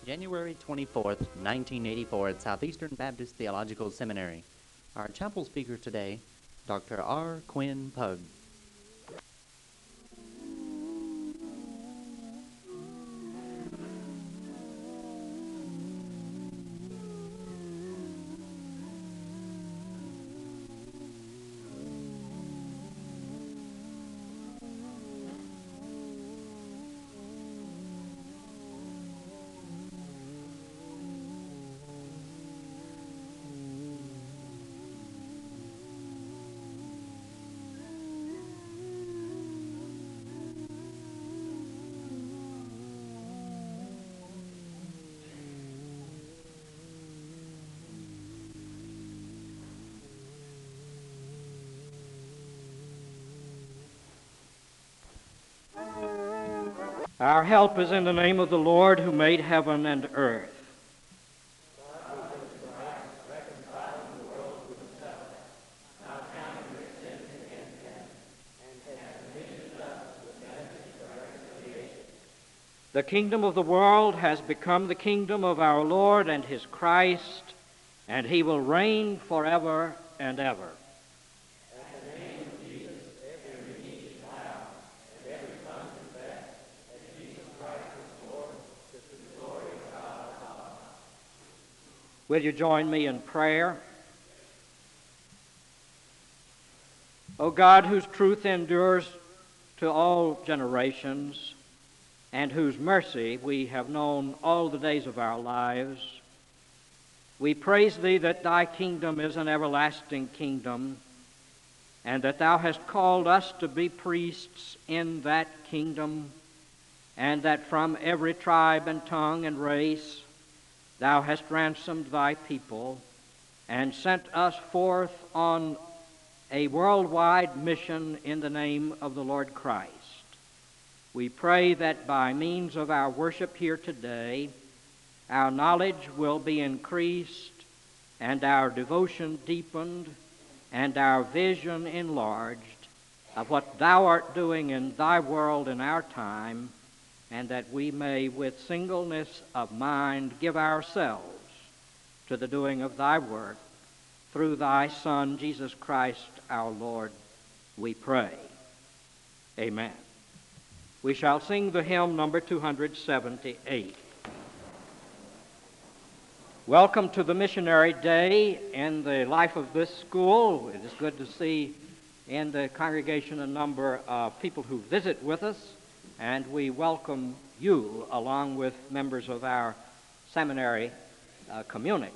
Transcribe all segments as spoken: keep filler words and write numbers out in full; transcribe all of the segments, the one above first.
January twenty-fourth, nineteen eighty-four at Southeastern Baptist Theological Seminary. Our chapel speaker today, Doctor R. Quinn Pug. Our help is in the name of the Lord who made heaven and earth. The kingdom of the world has become the kingdom of our Lord and his Christ, and he will reign forever and ever. Will you join me in prayer? O God, whose truth endures to all generations, and whose mercy we have known all the days of our lives, we praise thee that thy kingdom is an everlasting kingdom, and that thou hast called us to be priests in that kingdom, and that from every tribe and tongue and race thou hast ransomed thy people and sent us forth on a worldwide mission in the name of the Lord Christ. We pray that by means of our worship here today, our knowledge will be increased and our devotion deepened and our vision enlarged of what thou art doing in thy world in our time, and that we may with singleness of mind give ourselves to the doing of thy work. Through thy Son, Jesus Christ our Lord, we pray. Amen. We shall sing the hymn number two seventy-eight. Welcome to the missionary day in the life of this school. It is good to see in the congregation a number of people who visit with us, and we welcome you along with members of our seminary uh, community.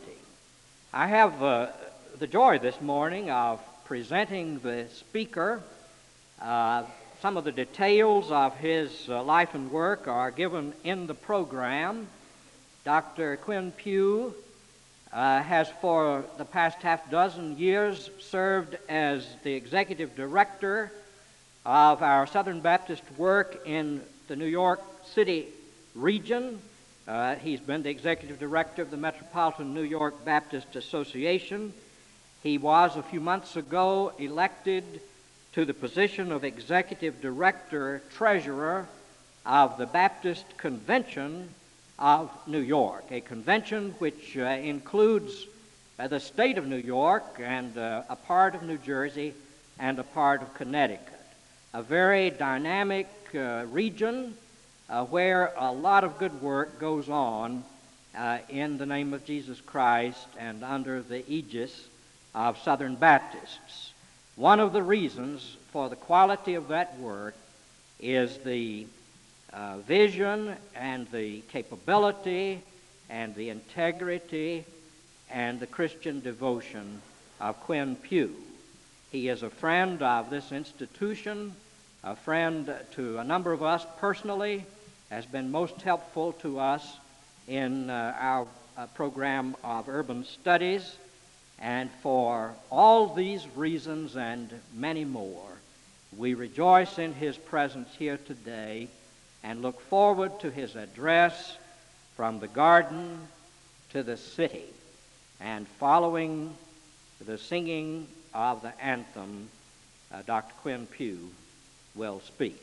I have uh, the joy this morning of presenting the speaker. Uh, some of the details of his uh, life and work are given in the program. Doctor Quinn Pugh uh, has for the past half dozen years served as the executive director of our Southern Baptist work in the New York City region. Uh, he's been the executive director of the Metropolitan New York Baptist Association. He was, a few months ago, elected to the position of executive director, treasurer of the Baptist Convention of New York, a convention which uh, includes uh, the state of New York and uh, a part of New Jersey and a part of Connecticut. A very dynamic uh, region uh, where a lot of good work goes on uh, in the name of Jesus Christ and under the aegis of Southern Baptists. One of the reasons for the quality of that work is the uh, vision and the capability and the integrity and the Christian devotion of Quinn Pugh. He is a friend of this institution, a friend to a number of us personally, has been most helpful to us in uh, our uh, program of urban studies. And for all these reasons and many more, we rejoice in his presence here today and look forward to his address from the garden to the city. And following the singing of the anthem, uh, Doctor Quinn Pugh will speak.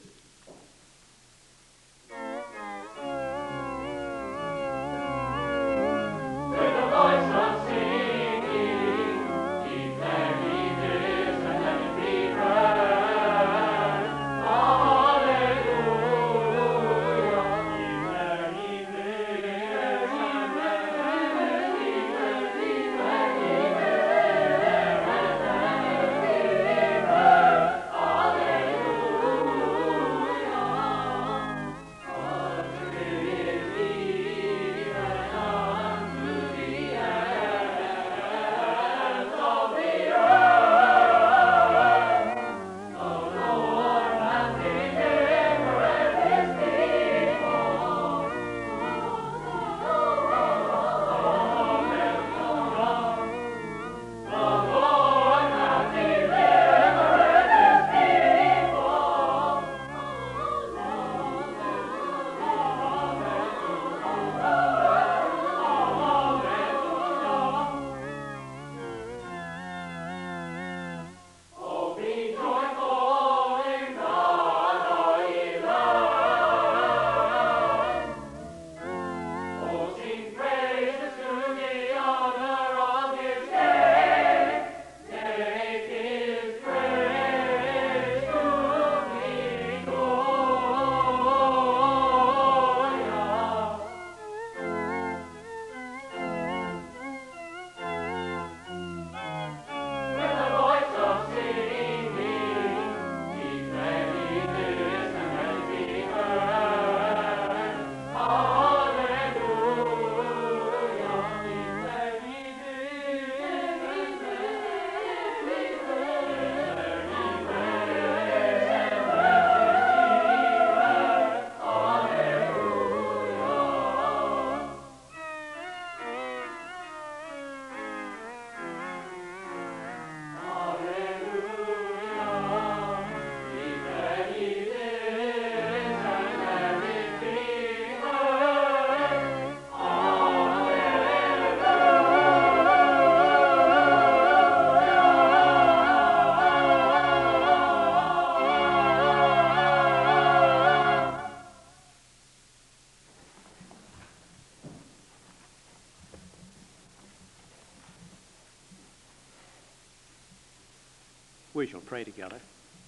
We shall pray together.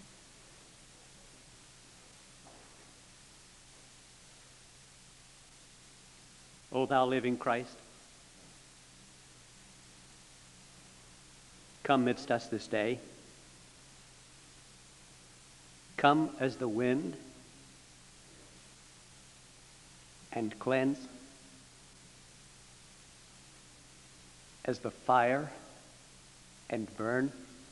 O thou living Christ, come midst us this day. Come as the wind and cleanse, as the fire and burn,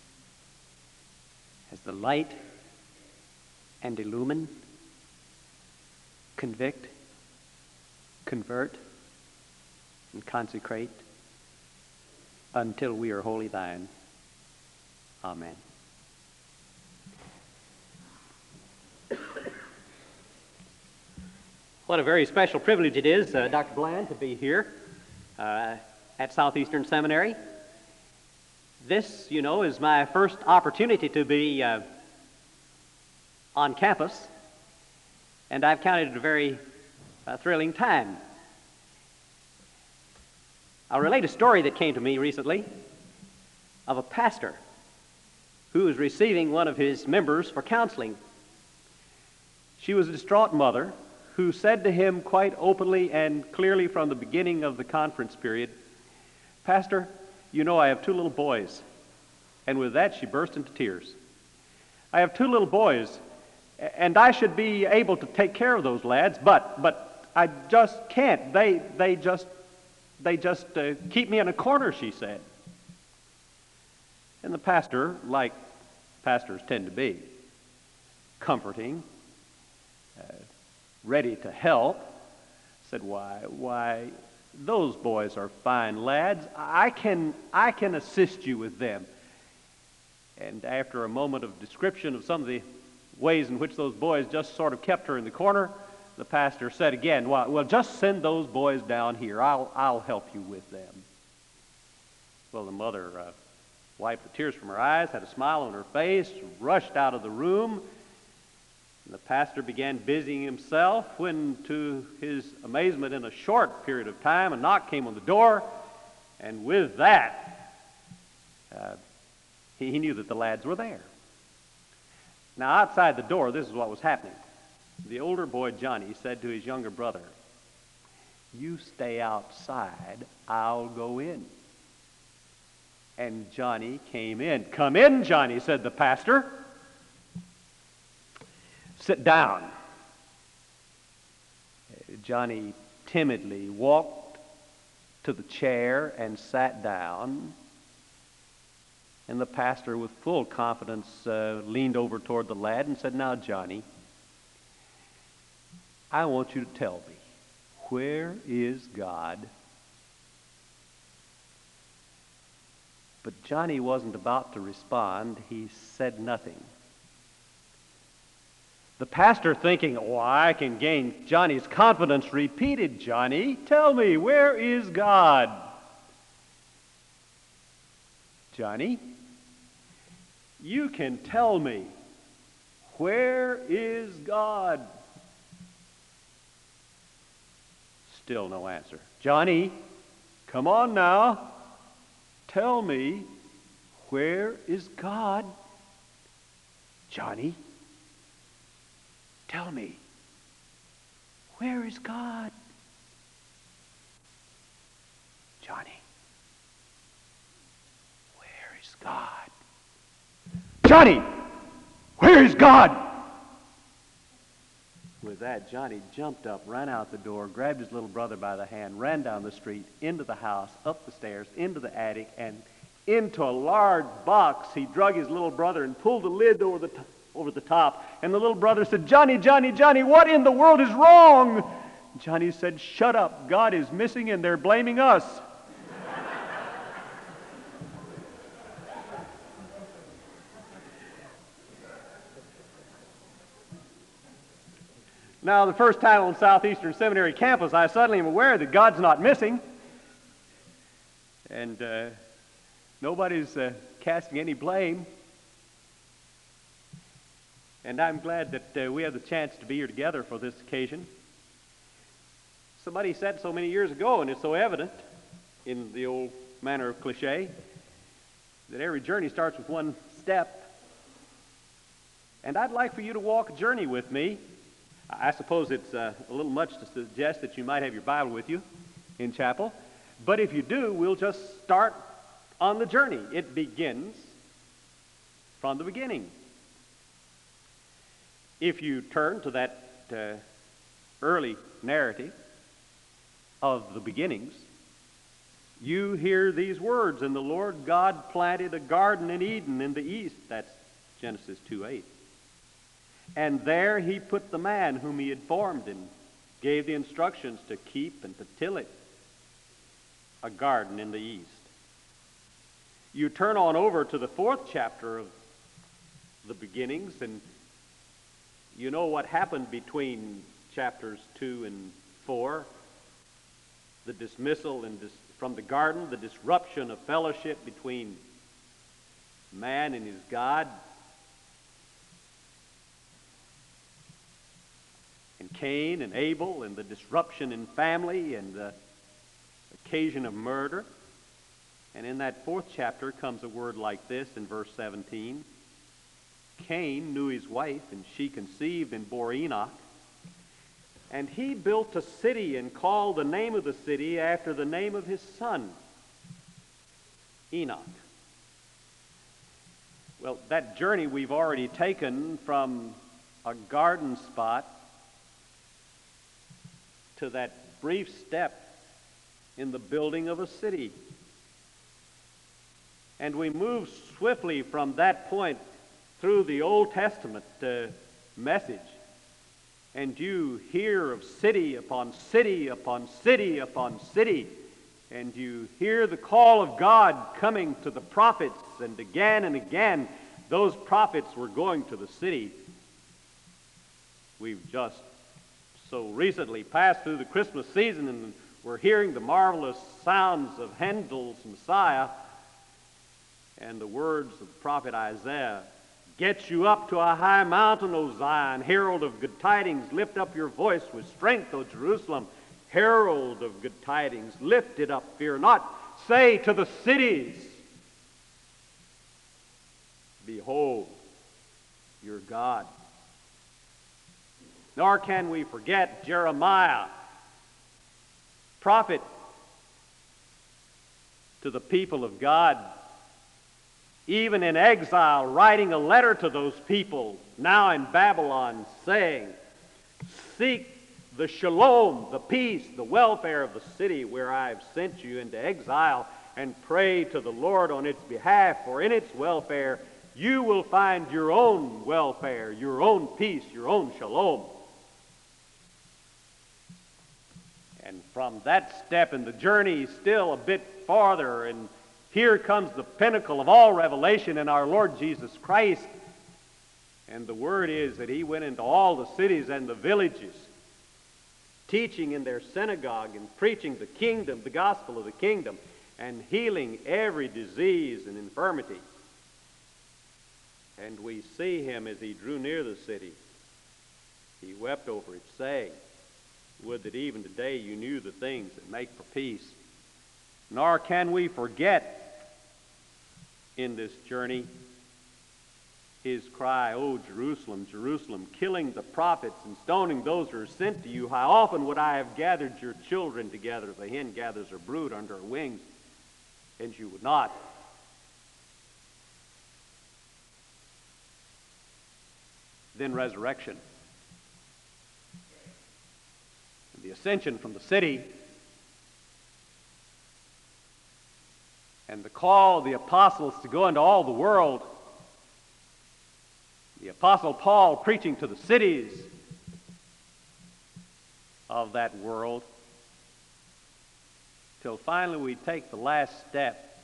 as the light and illumine, convict, convert, and consecrate until we are wholly thine. Amen. What a very special privilege it is, uh, Doctor Bland, to be here uh, at Southeastern Seminary. This, you know, is my first opportunity to be uh, on campus, and I've counted it a very uh, thrilling time. I'll relate a story that came to me recently of a pastor who was receiving one of his members for counseling. She was a distraught mother who said to him quite openly and clearly from the beginning of the conference period, "Pastor, you know I have two little boys." And with that, she burst into tears. "I have two little boys, and I should be able to take care of those lads, but but I just can't. They they just they just uh, keep me in a corner," she said. And the pastor, like pastors tend to be, comforting, uh, ready to help, said, "Why, why, those boys are fine lads. I can, I can assist you with them." And after a moment of description of some of the ways in which those boys just sort of kept her in the corner, the pastor said again, "Well, well just send those boys down here. I'll, I'll help you with them." Well, the mother uh, wiped the tears from her eyes, had a smile on her face, rushed out of the room. And the pastor began busying himself when, to his amazement, in a short period of time, a knock came on the door, and with that, uh, he, he knew that the lads were there. Now, outside the door, this is what was happening. The older boy, Johnny, said to his younger brother, "You stay outside, I'll go in." And Johnny came in. "Come in, Johnny," said the pastor. "Sit down." Johnny timidly walked to the chair and sat down. And the pastor, with full confidence, uh, leaned over toward the lad and said, "Now, Johnny, I want you to tell me, where is God?" But Johnny wasn't about to respond. He said nothing. The pastor, thinking, "Oh, I can gain Johnny's confidence," repeated, "Johnny, tell me, where is God?" "Johnny, you can tell me, where is God?" Still no answer. "Johnny, come on now. Tell me, where is God?" "Johnny, tell me, where is God?" "Johnny, where is God?" "Johnny, where is God?" With that, Johnny jumped up, ran out the door, grabbed his little brother by the hand, ran down the street, into the house, up the stairs, into the attic, and into a large box. He drug his little brother and pulled the lid over the, t- over the top. And the little brother said, "Johnny, Johnny, Johnny, what in the world is wrong?" Johnny said, "Shut up. God is missing and they're blaming us." Now, the first time on Southeastern Seminary campus, I suddenly am aware that God's not missing. And uh, nobody's uh, casting any blame. And I'm glad that uh, we have the chance to be here together for this occasion. Somebody said so many years ago, and it's so evident in the old manner of cliche, that every journey starts with one step And I'd like for you to walk a journey with me. I suppose it's uh, a little much to suggest that you might have your Bible with you in chapel. But if you do, we'll just start on the journey. It begins from the beginning. If you turn to that uh, early narrative of the beginnings, you hear these words, "And the Lord God planted a garden in Eden in the east." That's Genesis two eight. "And there he put the man whom he had formed and gave the instructions to keep and to till it." A garden in the east. You turn on over to the fourth chapter of the beginnings, and you know what happened between chapters two and four. The dismissal and dis- from the garden, the disruption of fellowship between man and his God. And Cain and Abel, and the disruption in family, and the occasion of murder. And in that fourth chapter comes a word like this in verse seventeen. "Cain knew his wife, and she conceived and bore Enoch. And he built a city and called the name of the city after the name of his son, Enoch." Well, that journey we've already taken from a garden spot to that brief step in the building of a city. And we move swiftly from that point through the Old Testament uh, message. And you hear of city upon city upon city upon city. And you hear the call of God coming to the prophets, and again and again those prophets were going to the city. We've just so recently passed through the Christmas season, and we're hearing the marvelous sounds of Handel's Messiah, and the words of the prophet Isaiah. "Get you up to a high mountain, O Zion, herald of good tidings, lift up your voice with strength, O Jerusalem, herald of good tidings, lift it up, fear not. Say to the cities, behold your God." Nor can we forget Jeremiah, prophet to the people of God, even in exile, writing a letter to those people now in Babylon, saying, "Seek the shalom, the peace, the welfare of the city where I have sent you into exile, and pray to the Lord on its behalf, for in its welfare you will find your own welfare, your own peace, your own shalom." And from that step in the journey, still a bit farther, and here comes the pinnacle of all revelation in our Lord Jesus Christ. And the word is that he went into all the cities and the villages, teaching in their synagogue and preaching the kingdom, the gospel of the kingdom, and healing every disease and infirmity. And we see him as he drew near the city. He wept over it, saying, "Would that even today you knew the things that make for peace." Nor can we forget in this journey his cry, "O Jerusalem, Jerusalem, killing the prophets and stoning those who are sent to you. How often would I have gathered your children together as a hen gathers her brood under her wings, and you would not." Then resurrection. The ascension from the city, and the call of the apostles to go into all the world. The Apostle Paul preaching to the cities of that world, till finally we take the last step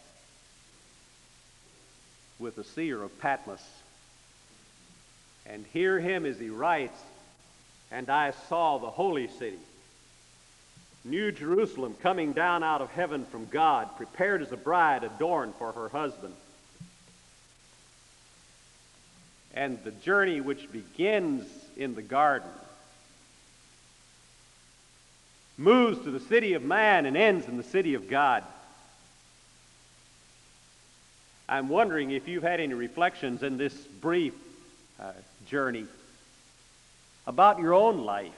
with the seer of Patmos and hear him as he writes, "And I saw the holy city, New Jerusalem, coming down out of heaven from God, prepared as a bride adorned for her husband." And the journey which begins in the garden moves to the city of man and ends in the city of God. I'm wondering if you've had any reflections in this brief uh, journey about your own life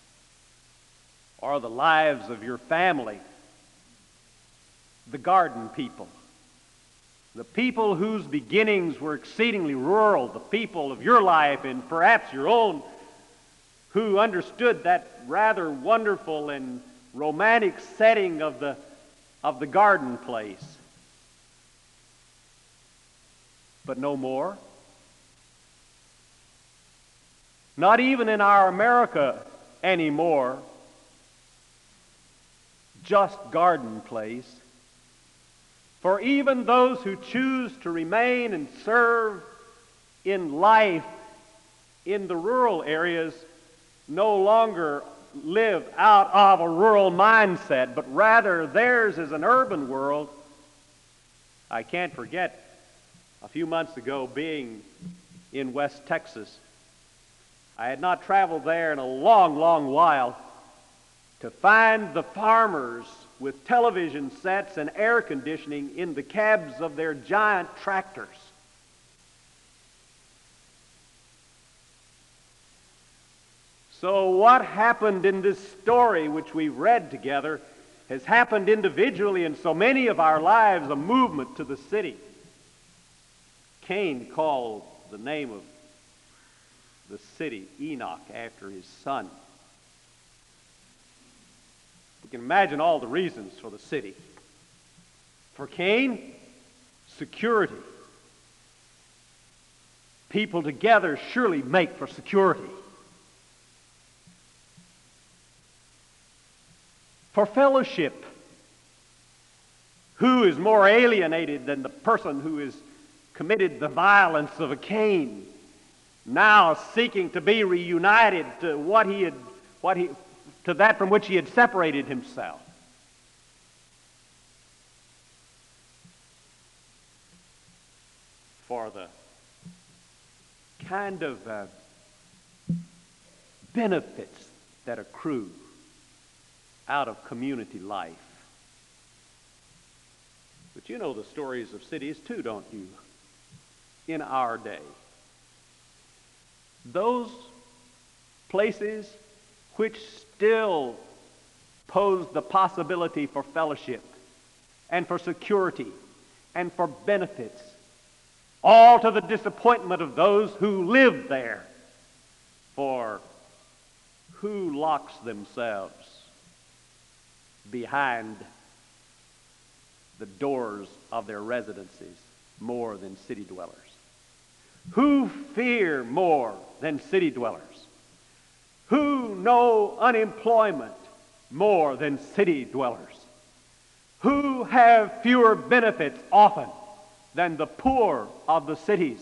or the lives of your family, the garden people, the people whose beginnings were exceedingly rural, the people of your life and perhaps your own, who understood that rather wonderful and romantic setting of the, of the garden place. But no more. Not even in our America anymore, just garden place. For even those who choose to remain and serve in life in the rural areas no longer live out of a rural mindset, but rather theirs is an urban world. I can't forget a few months ago being in West Texas. I had not traveled there in a long, long while, to find the farmers with television sets and air conditioning in the cabs of their giant tractors. So what happened in this story which we read together has happened individually in so many of our lives, a movement to the city. Cain called the name of the city Enoch after his son. We can imagine all the reasons for the city. For Cain, security. People together surely make for security. For fellowship. Who is more alienated than the person who has committed the violence of a Cain, now seeking to be reunited to what he had, what he, to that from which he had separated himself? For the kind of uh, benefits that accrue out of community life. But you know the stories of cities too, don't you? In our day. Those places which still pose the possibility for fellowship and for security and for benefits, all to the disappointment of those who live there. For who locks themselves behind the doors of their residences more than city dwellers? Who fear more than city dwellers? Who know unemployment more than city dwellers? Who have fewer benefits often than the poor of the cities?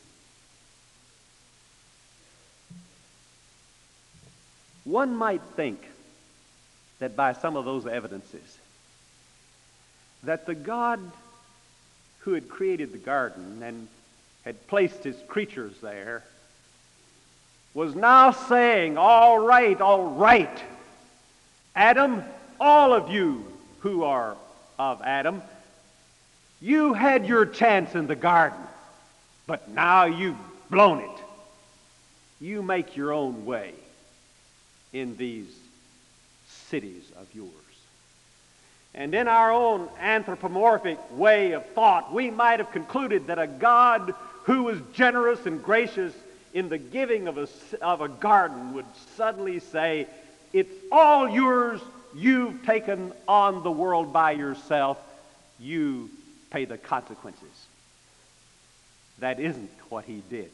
One might think that by some of those evidences, that the God who had created the garden and had placed his creatures there was now saying, all right, all right, Adam, all of you who are of Adam, you had your chance in the garden, but now you've blown it. You make your own way in these cities of yours. And in our own anthropomorphic way of thought, we might have concluded that a God who was generous and gracious in the giving of a, of a garden would suddenly say, it's all yours, you've taken on the world by yourself, you pay the consequences. That isn't what he did.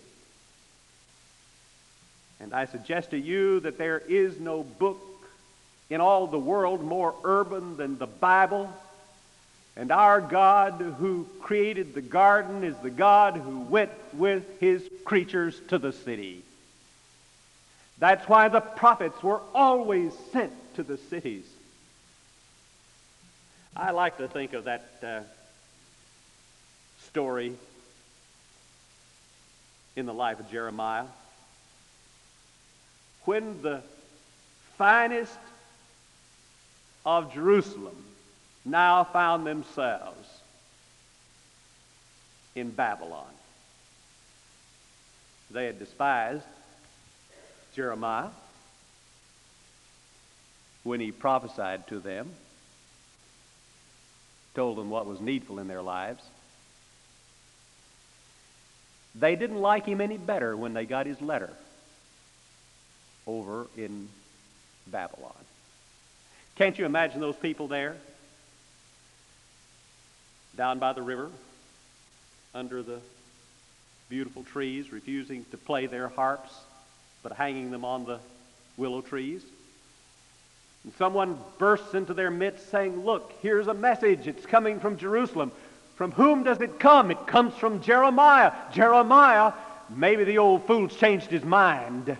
And I suggest to you that there is no book in all the world more urban than the Bible. And our God who created the garden is the God who went with his creatures to the city. That's why the prophets were always sent to the cities. I like to think of that uh, story in the life of Jeremiah, when the finest of Jerusalem now found themselves in Babylon. They had despised Jeremiah when he prophesied to them, told them what was needful in their lives. They didn't like him any better when they got his letter over in Babylon. Can't you imagine those people there, down by the river, under the beautiful trees, refusing to play their harps, but hanging them on the willow trees? And someone bursts into their midst saying, "Look, here's a message. It's coming from Jerusalem." From whom does it come? It comes from Jeremiah. Jeremiah, maybe the old fool's changed his mind.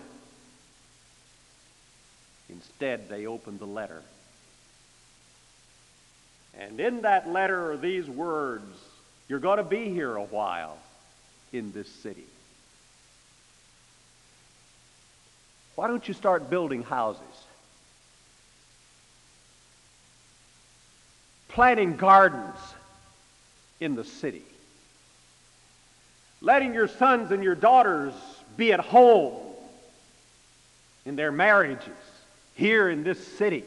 Instead, they opened the letter. And in that letter are these words: you're going to be here a while in this city. Why don't you start building houses? Planting gardens in the city. Letting your sons and your daughters be at home in their marriages here in this city.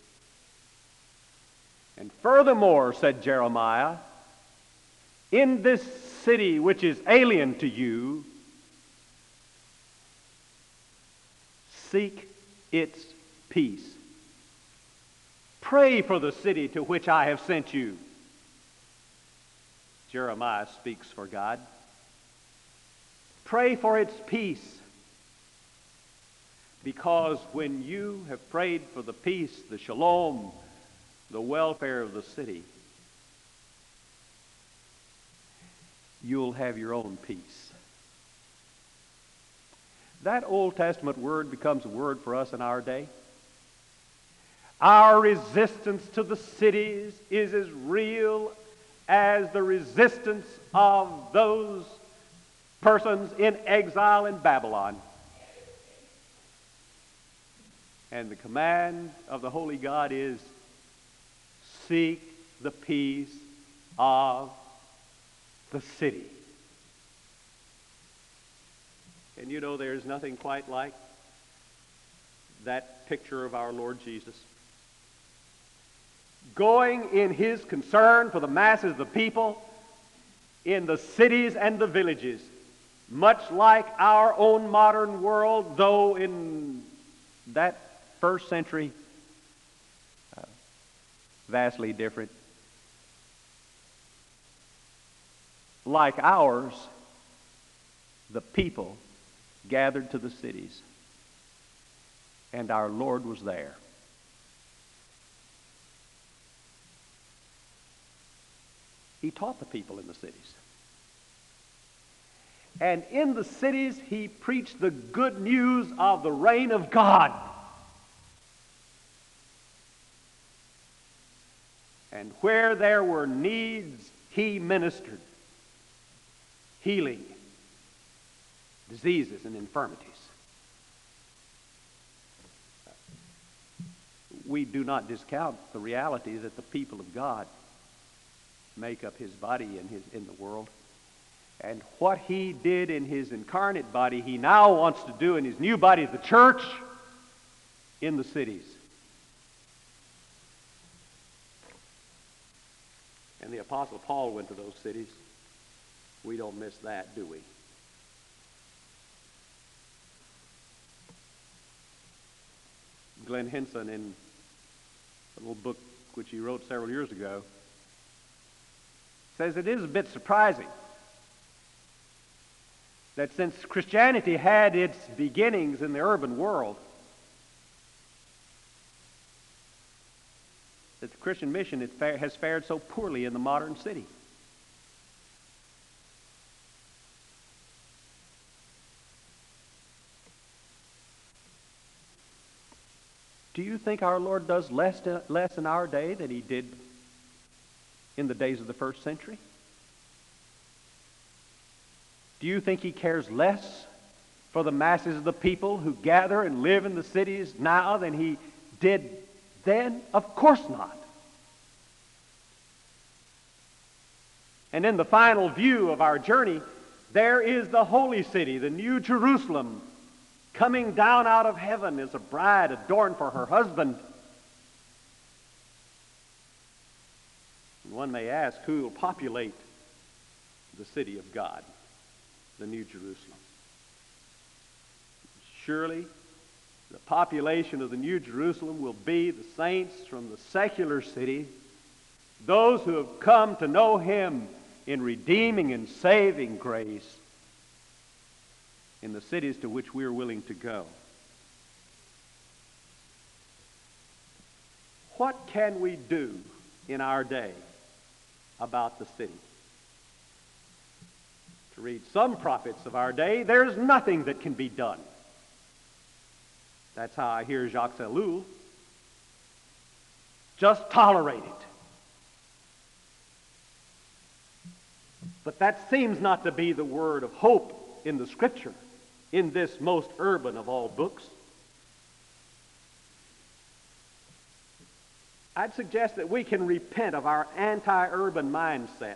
And furthermore, said Jeremiah, in this city which is alien to you, seek its peace. Pray for the city to which I have sent you. Jeremiah speaks for God. Pray for its peace. Because when you have prayed for the peace, the shalom, the welfare of the city, you'll have your own peace. That Old Testament word becomes a word for us in our day. Our resistance to the cities is as real as the resistance of those persons in exile in Babylon. And the command of the Holy God is, seek the peace of the city. And you know, there's nothing quite like that picture of our Lord Jesus going in his concern for the masses of the people in the cities and the villages, much like our own modern world, though in that first century, uh, vastly different. Like ours, the people gathered to the cities, and our Lord was there. He taught the people in the cities. And in the cities, he preached the good news of the reign of God. And where there were needs, he ministered, healing diseases and infirmities. We do not discount the reality that the people of God make up his body in his in the world. And what he did in his incarnate body, he now wants to do in his new body, the church, in the cities. And the Apostle Paul went to those cities. We don't miss that, do we? Glenn Henson, in a little book which he wrote several years ago, says it is a bit surprising that since Christianity had its beginnings in the urban world, that the Christian mission has fared so poorly in the modern city. Do you think our Lord does less, to, less in our day than he did in the days of the first century? Do you think he cares less for the masses of the people who gather and live in the cities now than he did then? Of course not. And in the final view of our journey, There is the holy city, the New Jerusalem, coming down out of heaven as a bride adorned for her husband. And one may ask, who will populate the city of God, the New Jerusalem? Surely the population of the New Jerusalem will be the saints from the secular city, those who have come to know Him in redeeming and saving grace in the cities to which we are willing to go. What can we do in our day about the city? To read some prophets of our day, there's nothing that can be done. That's how I hear Jacques Ellul. Just tolerate it. But that seems not to be the word of hope in the Scripture, in this most urban of all books. I'd suggest that we can repent of our anti-urban mindset.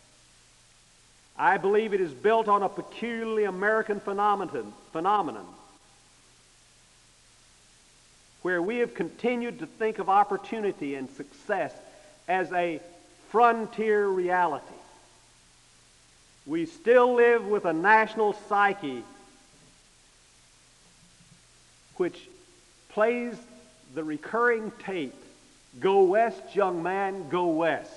I believe it is built on a peculiarly American phenomenon, phenomenon where we have continued to think of opportunity and success as a frontier reality. We still live with a national psyche which plays the recurring tape, "Go west, young man, go west."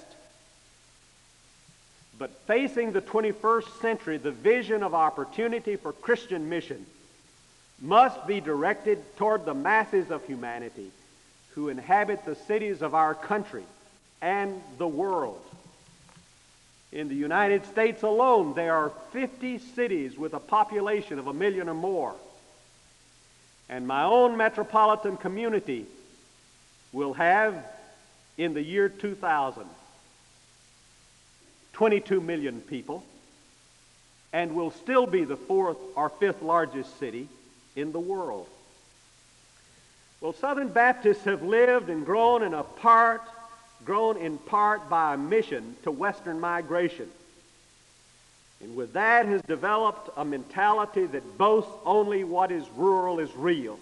But facing the twenty-first century, the vision of opportunity for Christian mission must be directed toward the masses of humanity who inhabit the cities of our country and the world. In the United States alone, there are fifty cities with a population of a million or more. And my own metropolitan community will have, in the year two thousand, twenty-two million people, and will still be the fourth or fifth largest city in the world. Well, Southern Baptists have lived and grown in a part, grown in part by a mission to Western migration. And with that has developed a mentality that boasts only what is rural is real.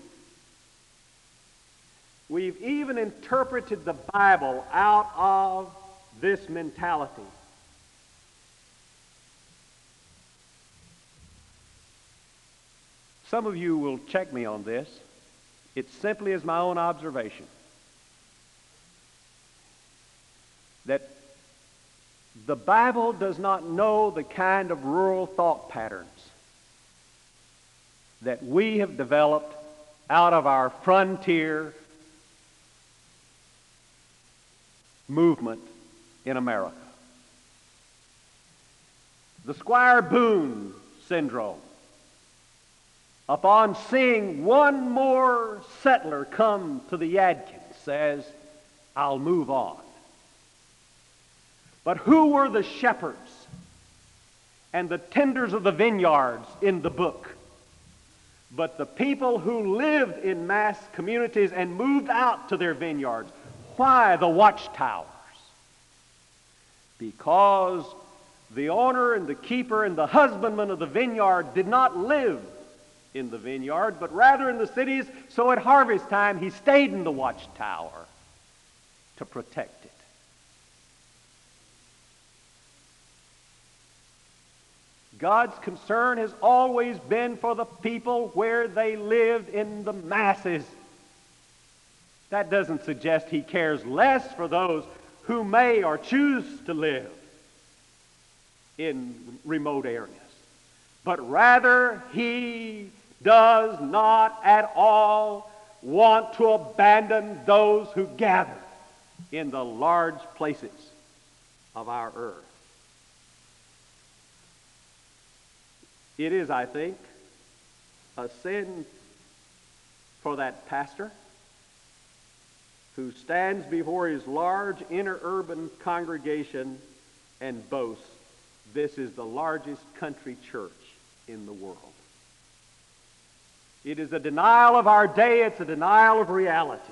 We've even interpreted the Bible out of this mentality. Some of you will check me on this. It simply is my own observation that the Bible does not know the kind of rural thought patterns that we have developed out of our frontier movement in America. The Squire Boone syndrome. Upon seeing one more settler come to the Yadkin, says, "I'll move on." But who were the shepherds and the tenders of the vineyards in the book? But the people who lived in mass communities and moved out to their vineyards. Why the watchtowers? Because the owner and the keeper and the husbandman of the vineyard did not live in the vineyard, but rather in the cities, so at harvest time he stayed in the watchtower to protect it. God's concern has always been for the people where they lived in the masses. That doesn't suggest He cares less for those who may or choose to live in remote areas, but rather He does not at all want to abandon those who gather in the large places of our earth. It is, I think, a sin for that pastor who stands before his large inner urban congregation and boasts, "This is the largest country church in the world." It is a denial of our day. It's a denial of reality.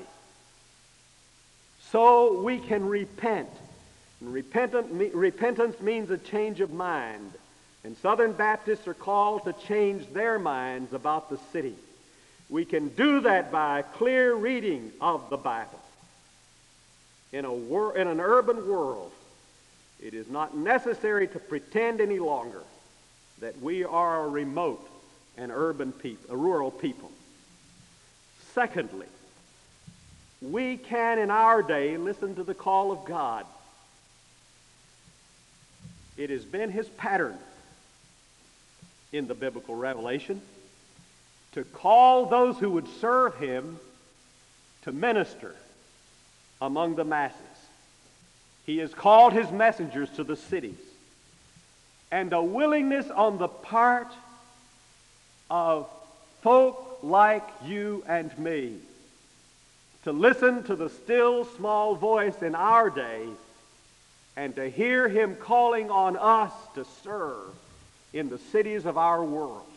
So we can repent. And repentant, repentance means a change of mind. And Southern Baptists are called to change their minds about the city. We can do that by a clear reading of the Bible. In a wor- in an urban world, it is not necessary to pretend any longer that we are a remote and urban people, a rural people. Secondly, we can in our day listen to the call of God. It has been his pattern in the biblical revelation to call those who would serve him to minister among the masses. He has called his messengers to the cities. And a willingness on the part of folk like you and me to listen to the still small voice in our day and to hear him calling on us to serve in the cities of our world.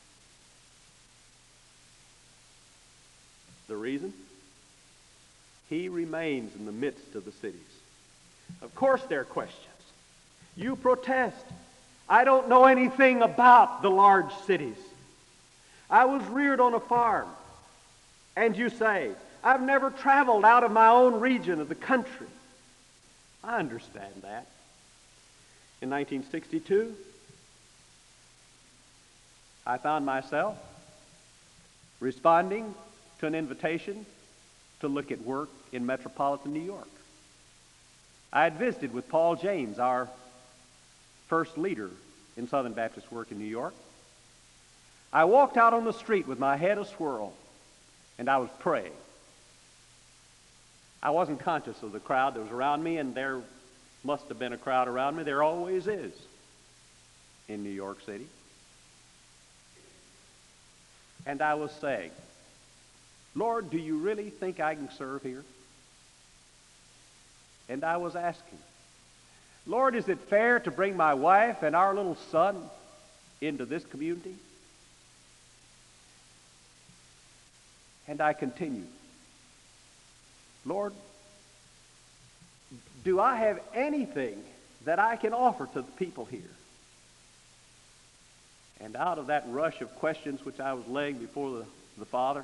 The reason? He remains in the midst of the cities. Of course there are questions. You protest. I don't know anything about the large cities. I was reared on a farm. And you say, I've never traveled out of my own region of the country. I understand that. In nineteen sixty-two, I found myself responding to an invitation to look at work in metropolitan New York. I had visited with Paul James, our first leader in Southern Baptist work in New York. I walked out on the street with my head a-swirl, and I was praying. I wasn't conscious of the crowd that was around me, and there must have been a crowd around me. There always is in New York City. And I was saying, Lord, do you really think I can serve here? And I was asking, Lord, is it fair to bring my wife and our little son into this community? And I continued, Lord, do I have anything that I can offer to the people here? And out of that rush of questions which I was laying before the, the Father,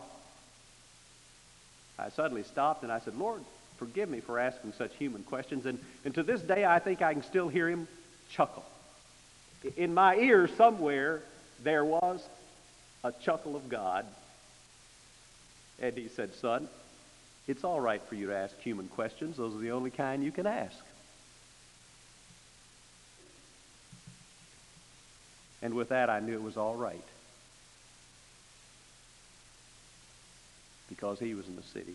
I suddenly stopped and I said, Lord, forgive me for asking such human questions. And, and to this day, I think I can still hear him chuckle. In my ear somewhere, there was a chuckle of God. And he said, son, it's all right for you to ask human questions. Those are the only kind you can ask. And with that, I knew it was all right. Because he was in the city.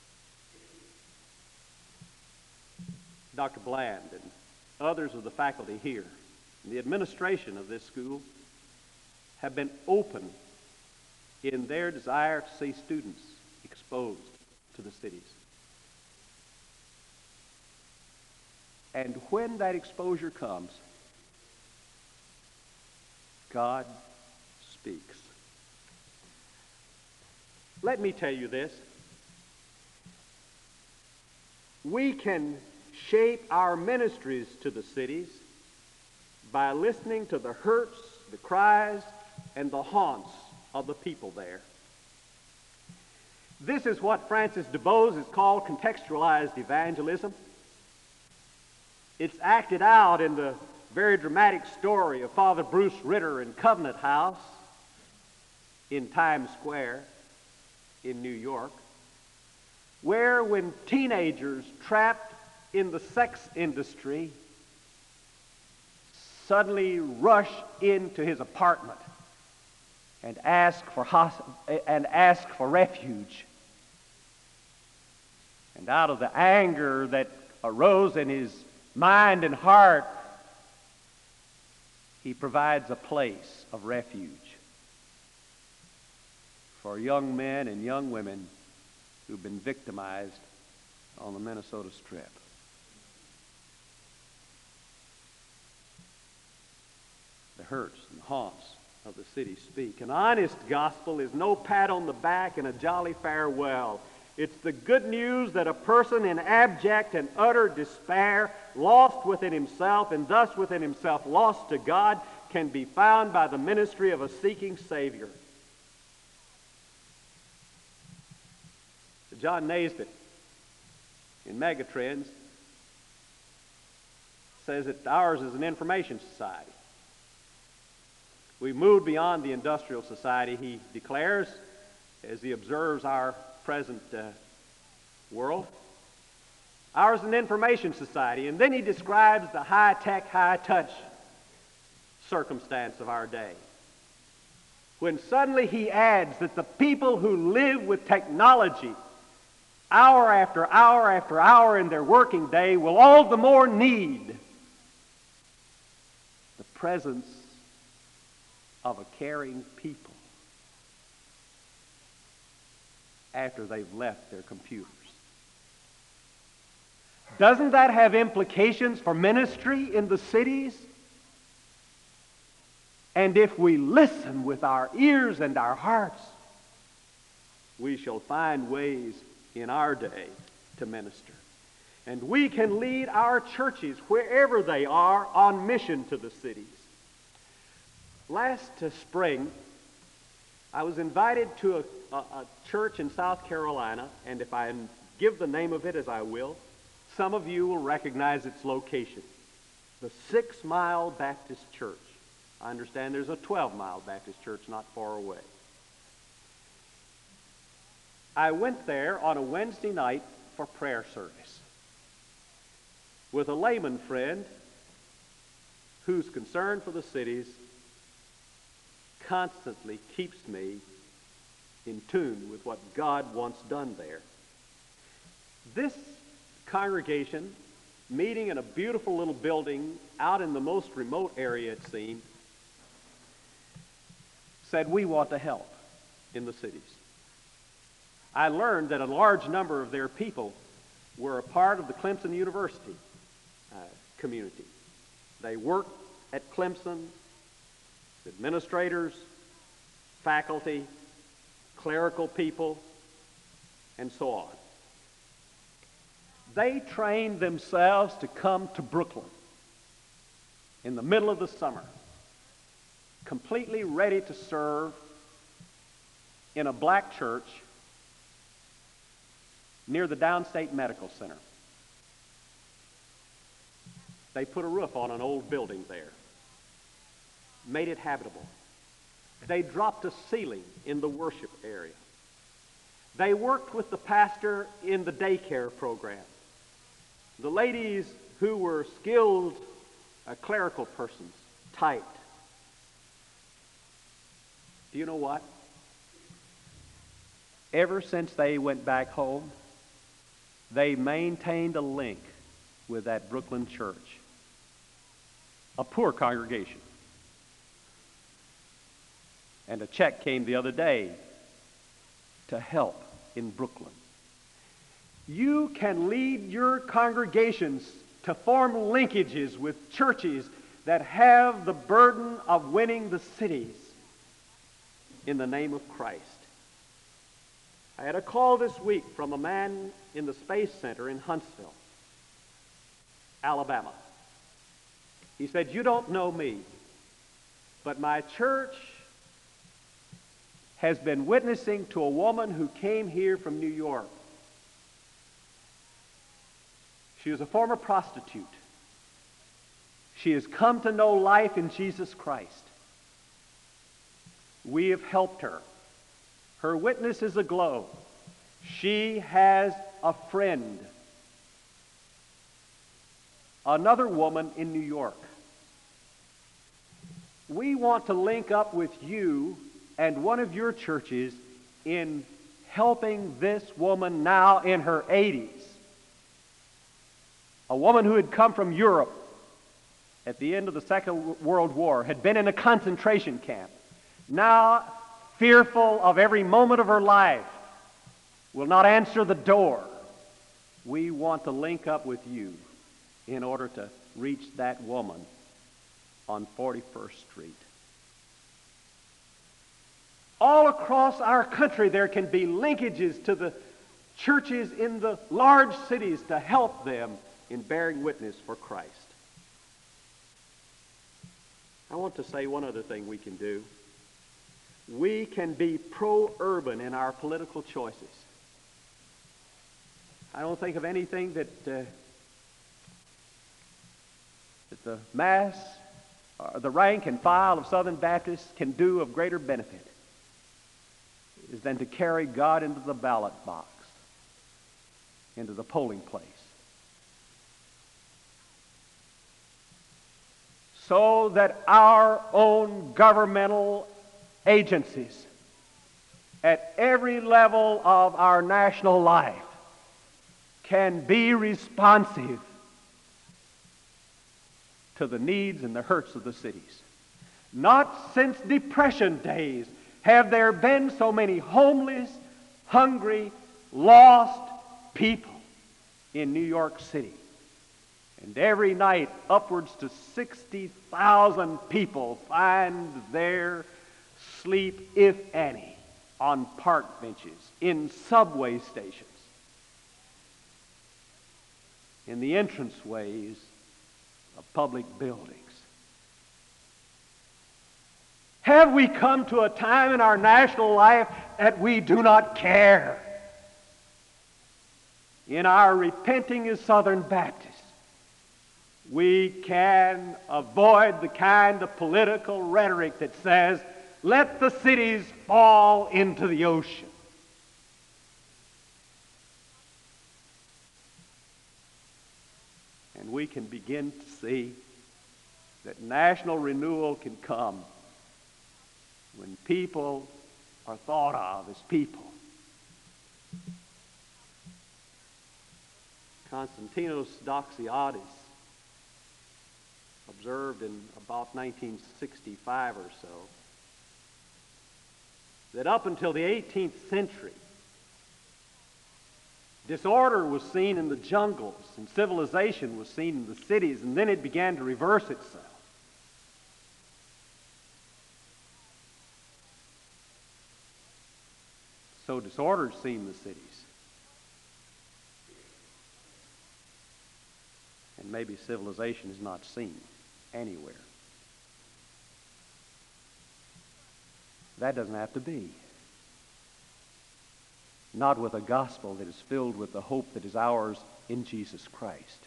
Doctor Bland and others of the faculty here, and the administration of this school, have been open in their desire to see students exposed to the cities. And when that exposure comes, God speaks. Let me tell you this. We can shape our ministries to the cities by listening to the hurts, the cries, and the haunts of the people there. This is what Francis DuBose has called contextualized evangelism. It's acted out in the very dramatic story of Father Bruce Ritter in Covenant House in Times Square in New York, where when teenagers trapped in the sex industry suddenly rush into his apartment and ask for hosp- and ask for refuge. And out of the anger that arose in his mind and heart, he provides a place of refuge for young men and young women who've been victimized on the Minnesota Strip. The hurts and haunts of the city speak. An honest gospel is no pat on the back and a jolly farewell. It's the good news that a person in abject and utter despair, lost within himself and thus within himself lost to God, can be found by the ministry of a seeking Savior. John Naisbitt in Megatrends says that ours is an information society. We've moved beyond the industrial society, he declares, as he observes our present uh, world. Ours is an information society. And then he describes the high-tech, high-touch circumstance of our day, when suddenly he adds that the people who live with technology hour after hour after hour in their working day will all the more need the presence of a caring people after they've left their computers. Doesn't that have implications for ministry in the cities? And if we listen with our ears and our hearts, we shall find ways in our day to minister. And we can lead our churches, wherever they are, on mission to the cities. Last uh, spring, I was invited to a, a, a church in South Carolina, and if I give the name of it as I will, some of you will recognize its location. The Six Mile Baptist Church. I understand there's a twelve mile Baptist church not far away. I went there on a Wednesday night for prayer service with a layman friend whose concern for the cities constantly keeps me in tune with what God wants done there. This congregation, meeting in a beautiful little building out in the most remote area, it seemed, said, we want to help in the cities. I learned that a large number of their people were a part of the Clemson University uh, community. They worked at Clemson, administrators, faculty, clerical people, and so on. They trained themselves to come to Brooklyn in the middle of the summer, completely ready to serve in a black church near the Downstate Medical Center. They put a roof on an old building there, made it habitable. They dropped a ceiling in the worship area. They worked with the pastor in the daycare program. The ladies who were skilled uh, clerical persons typed. Do you know what? Ever since they went back home, they maintained a link with that Brooklyn church. A poor congregation. And a check came the other day to help in Brooklyn. You can lead your congregations to form linkages with churches that have the burden of winning the cities in the name of Christ. I had a call this week from a man in the Space Center in Huntsville, Alabama. He said, you don't know me, but my church has been witnessing to a woman who came here from New York. She was a former prostitute. She has come to know life in Jesus Christ. We have helped her. Her witness is aglow. She has a friend, another woman in New York. We want to link up with you and one of your churches in helping this woman now in her eighties. A woman who had come from Europe at the end of the Second World War, had been in a concentration camp, now fearful of every moment of her life, will not answer the door. We want to link up with you in order to reach that woman on forty-first Street. All across our country there can be linkages to the churches in the large cities to help them in bearing witness for Christ. I want to say one other thing we can do. We can be pro-urban in our political choices. I don't think of anything that, uh, that the mass, or the rank and file of Southern Baptists can do of greater benefit is than to carry God into the ballot box, into the polling place, so that our own governmental agencies at every level of our national life can be responsive to the needs and the hurts of the cities. Not since Depression days have there been so many homeless, hungry, lost people in New York City. And every night, upwards to sixty thousand people find their sleep, if any, on park benches, in subway stations, in the entranceways of public buildings. Have we come to a time in our national life that we do not care? In our repenting as Southern Baptists, we can avoid the kind of political rhetoric that says, let the cities fall into the ocean. And we can begin to see that national renewal can come when people are thought of as people. Konstantinos Doxiadis observed in about nineteen sixty-five or so that up until the eighteenth century, disorder was seen in the jungles and civilization was seen in the cities, and then it began to reverse itself. So disorder is seen in the cities. And maybe civilization is not seen anywhere. That doesn't have to be. Not with a gospel that is filled with the hope that is ours in Jesus Christ.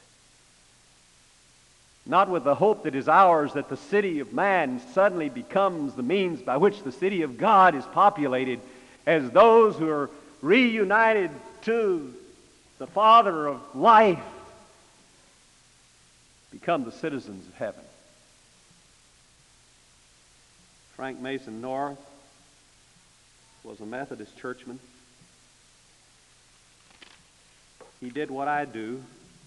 Not with the hope that is ours that the city of man suddenly becomes the means by which the city of God is populated, as those who are reunited to the Father of life become the citizens of heaven. Frank Mason North was a Methodist churchman. He did what I do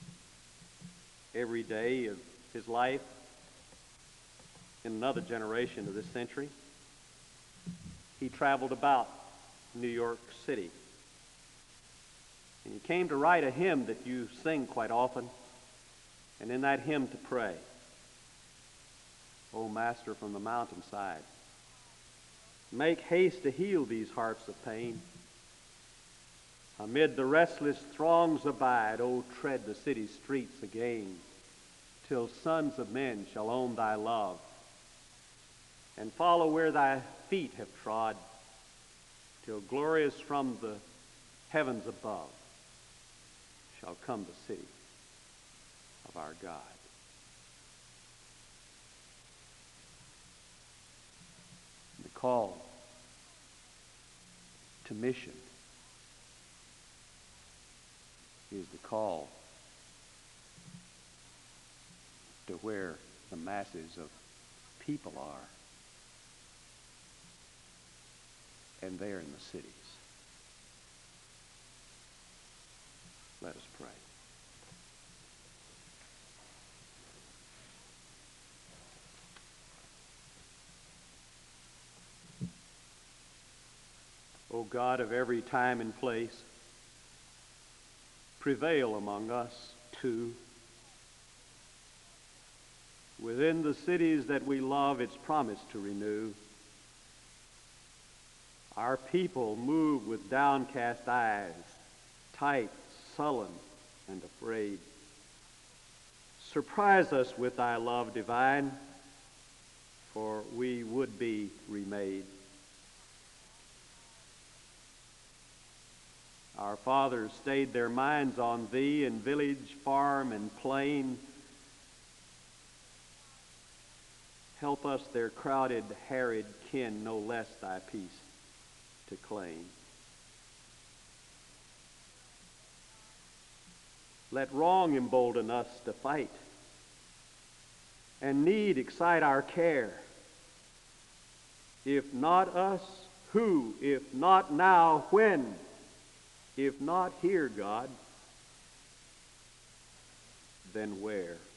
every day of his life in another generation of this century. He traveled about New York City. And he came to write a hymn that you sing quite often, and in that hymn to pray, O Master from the mountainside, make haste to heal these hearts of pain. Amid the restless throngs abide, O tread the city streets again, till sons of men shall own thy love, and follow where thy feet have trod, till glorious from the heavens above shall come the city of our God. The call to mission is the call to where the masses of people are, and they're in the cities. Let us pray. O God of every time and place, prevail among us too. Within the cities that we love, it's promised to renew. Our people move with downcast eyes, tight, sullen, and afraid. Surprise us with thy love divine. for we would be remade. Our fathers stayed their minds on thee in village, farm, and plain. Help us, their crowded, harried kin, no less thy peace to claim. Let wrong embolden us to fight, and need excite our care. If not us, who? If not now, when? If not here, God, then where?